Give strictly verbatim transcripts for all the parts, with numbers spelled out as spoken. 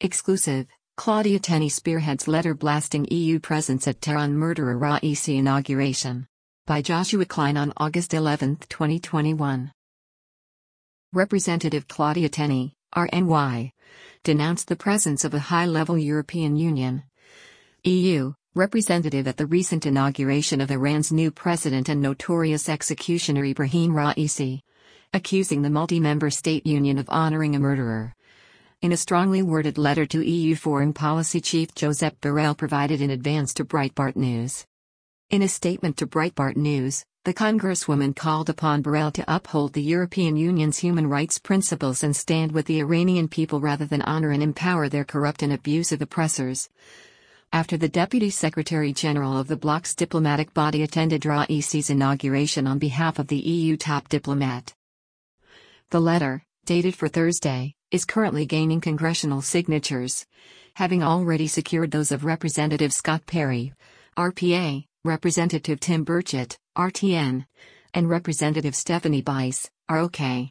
Exclusive, Claudia Tenney spearheads letter blasting E U presence at Tehran murderer Raisi inauguration. By Joshua Klein on August eleventh, twenty twenty-one. Representative Claudia Tenney, R N Y, denounced the presence of a high-level European Union E U representative at the recent inauguration of Iran's new president and notorious executioner Ebrahim Raisi, accusing the multi-member state union of honoring a murderer. In a strongly worded letter to E U Foreign Policy Chief Josep Borrell provided in advance to Breitbart News. In a statement to Breitbart News, the Congresswoman called upon Borrell to uphold the European Union's human rights principles and stand with the Iranian people rather than honor and empower their corrupt and abusive oppressors. After the Deputy Secretary General of the bloc's diplomatic body attended Raisi's inauguration on behalf of the E U top diplomat. The letter, dated for Thursday, is currently gaining congressional signatures, having already secured those of Representative Scott Perry, R P A, Representative Tim Burchett, R T N, and Representative Stephanie Bice, R O K.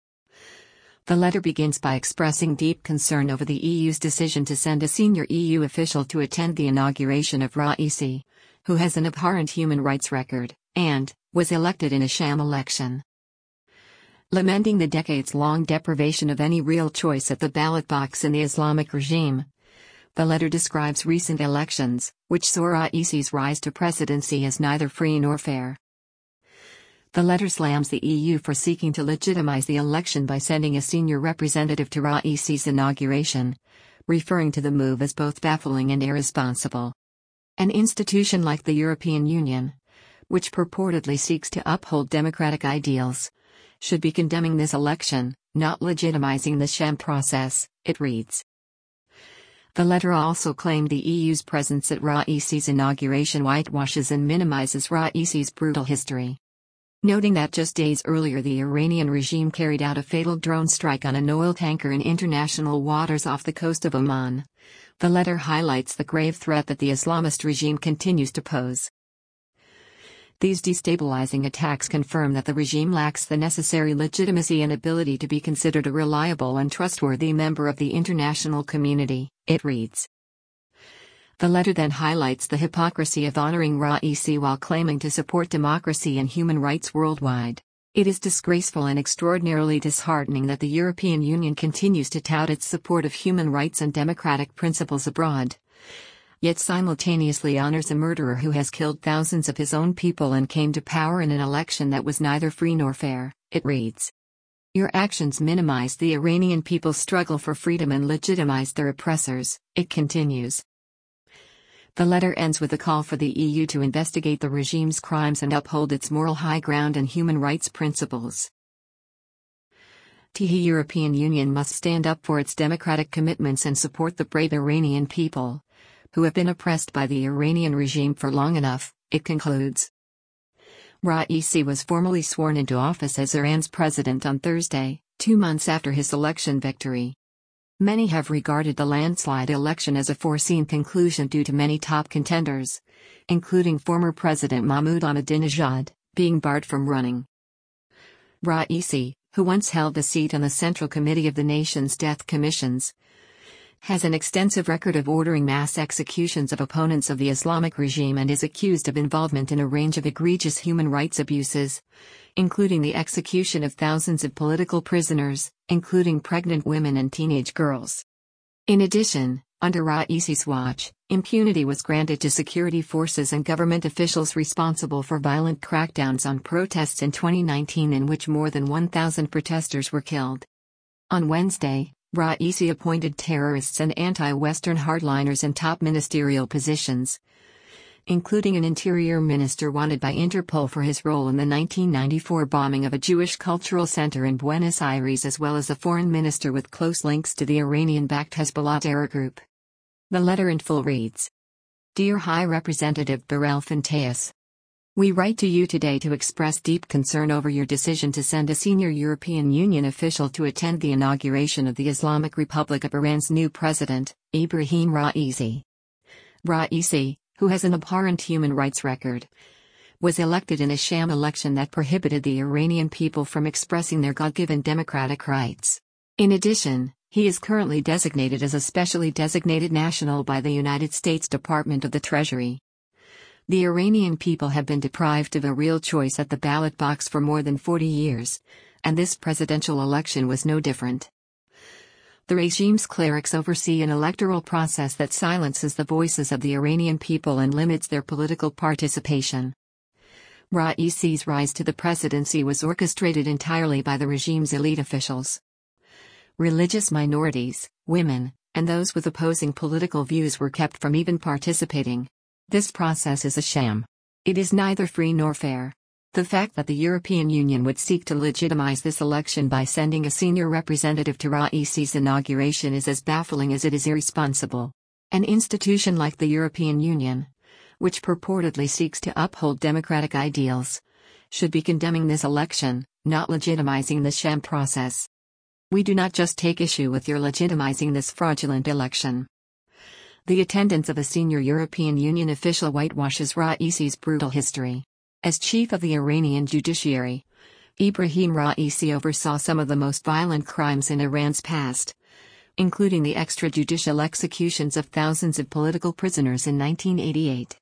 The letter begins by expressing deep concern over the E U's decision to send a senior E U official to attend the inauguration of Raisi, who has an abhorrent human rights record, and was elected in a sham election. Lamenting the decades-long deprivation of any real choice at the ballot box in the Islamic regime, the letter describes recent elections, which saw Raisi's rise to presidency as neither free nor fair. The letter slams the E U for seeking to legitimize the election by sending a senior representative to Raisi's inauguration, referring to the move as both baffling and irresponsible. An institution like the European Union, which purportedly seeks to uphold democratic ideals, should be condemning this election, not legitimizing the sham process, it reads. The letter also claimed the E U's presence at Raisi's inauguration whitewashes and minimizes Raisi's brutal history. Noting that just days earlier the Iranian regime carried out a fatal drone strike on an oil tanker in international waters off the coast of Oman, the letter highlights the grave threat that the Islamist regime continues to pose. These destabilizing attacks confirm that the regime lacks the necessary legitimacy and ability to be considered a reliable and trustworthy member of the international community, it reads. The letter then highlights the hypocrisy of honoring Raisi while claiming to support democracy and human rights worldwide. It is disgraceful and extraordinarily disheartening that the European Union continues to tout its support of human rights and democratic principles abroad, yet simultaneously honors a murderer who has killed thousands of his own people and came to power in an election that was neither free nor fair, it reads. Your actions minimize the Iranian people's struggle for freedom and legitimize their oppressors, it continues. The letter ends with a call for the E U to investigate the regime's crimes and uphold its moral high ground and human rights principles. The European Union must stand up for its democratic commitments and support the brave Iranian people, who have been oppressed by the Iranian regime for long enough, it concludes. Raisi was formally sworn into office as Iran's president on Thursday, two months after his election victory. Many have regarded the landslide election as a foreseen conclusion due to many top contenders, including former President Mahmoud Ahmadinejad, being barred from running. Raisi, who once held the seat on the Central Committee of the nation's death commissions, has an extensive record of ordering mass executions of opponents of the Islamic regime and is accused of involvement in a range of egregious human rights abuses, including the execution of thousands of political prisoners, including pregnant women and teenage girls. In addition, under Raisi's watch, impunity was granted to security forces and government officials responsible for violent crackdowns on protests in twenty nineteen in which more than one thousand protesters were killed. On Wednesday, Raisi appointed terrorists and anti-Western hardliners in top ministerial positions, including an interior minister wanted by Interpol for his role in the nineteen ninety-four bombing of a Jewish cultural center in Buenos Aires, as well as a foreign minister with close links to the Iranian-backed Hezbollah terror group. The letter in full reads, Dear High Representative Borrell Fontelles, we write to you today to express deep concern over your decision to send a senior European Union official to attend the inauguration of the Islamic Republic of Iran's new president, Ebrahim Raisi. Raisi, who has an abhorrent human rights record, was elected in a sham election that prohibited the Iranian people from expressing their God-given democratic rights. In addition, He is currently designated as a specially designated national by the United States Department of the Treasury. The Iranian people have been deprived of a real choice at the ballot box for more than forty years, and this presidential election was no different. The regime's clerics oversee an electoral process that silences the voices of the Iranian people and limits their political participation. Raisi's rise to the presidency was orchestrated entirely by the regime's elite officials. Religious minorities, women, and those with opposing political views were kept from even participating. This process is a sham. It is neither free nor fair. The fact that the European Union would seek to legitimize this election by sending a senior representative to Raisi's inauguration is as baffling as it is irresponsible. An institution like the European Union, which purportedly seeks to uphold democratic ideals, should be condemning this election, not legitimizing the sham process. We do not just take issue with your legitimizing this fraudulent election. The attendance of a senior European Union official whitewashes Raisi's brutal history. As chief of the Iranian judiciary, Ibrahim Raisi oversaw some of the most violent crimes in Iran's past, including the extrajudicial executions of thousands of political prisoners in nineteen eighty-eight.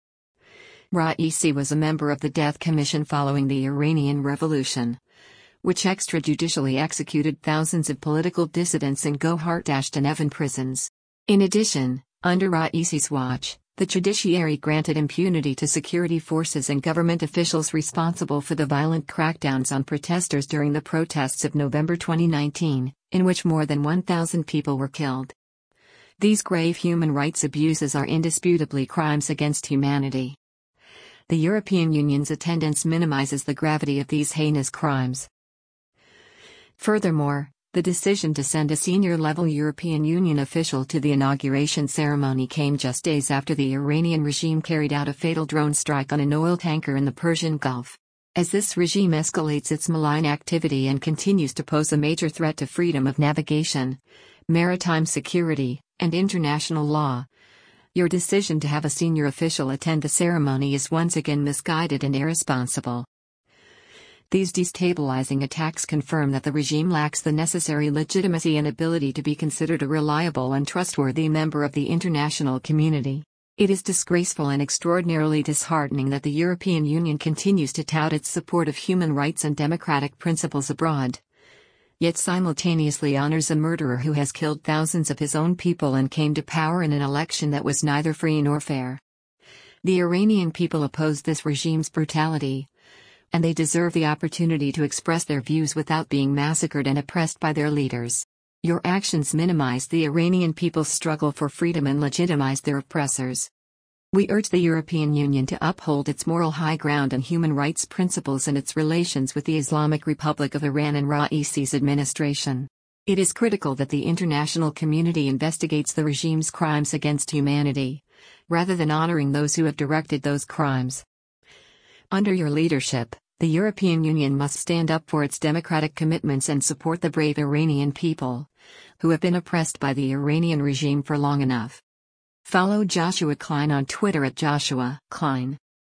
Raisi was a member of the Death Commission following the Iranian Revolution, which extrajudicially executed thousands of political dissidents in Gohar-Dasht and Evin prisons. In addition, under Raisi's watch, the judiciary granted impunity to security forces and government officials responsible for the violent crackdowns on protesters during the protests of November twenty nineteen, in which more than one thousand people were killed. These grave human rights abuses are indisputably crimes against humanity. The European Union's attendance minimizes the gravity of these heinous crimes. Furthermore, the decision to send a senior-level European Union official to the inauguration ceremony came just days after the Iranian regime carried out a fatal drone strike on an oil tanker in the Persian Gulf. As this regime escalates its malign activity and continues to pose a major threat to freedom of navigation, maritime security, and international law, your decision to have a senior official attend the ceremony is once again misguided and irresponsible. These destabilizing attacks confirm that the regime lacks the necessary legitimacy and ability to be considered a reliable and trustworthy member of the international community. It is disgraceful and extraordinarily disheartening that the European Union continues to tout its support of human rights and democratic principles abroad, yet simultaneously honors a murderer who has killed thousands of his own people and came to power in an election that was neither free nor fair. The Iranian people oppose this regime's brutality, and they deserve the opportunity to express their views without being massacred and oppressed by their leaders. Your actions minimize the Iranian people's struggle for freedom and legitimize their oppressors. We urge the European Union to uphold its moral high ground and human rights principles in its relations with the Islamic Republic of Iran and Raisi's administration. It is critical that the international community investigates the regime's crimes against humanity, rather than honoring those who have directed those crimes. Under your leadership, the European Union must stand up for its democratic commitments and support the brave Iranian people, who have been oppressed by the Iranian regime for long enough. Follow Joshua Klein on Twitter at Joshua Klein.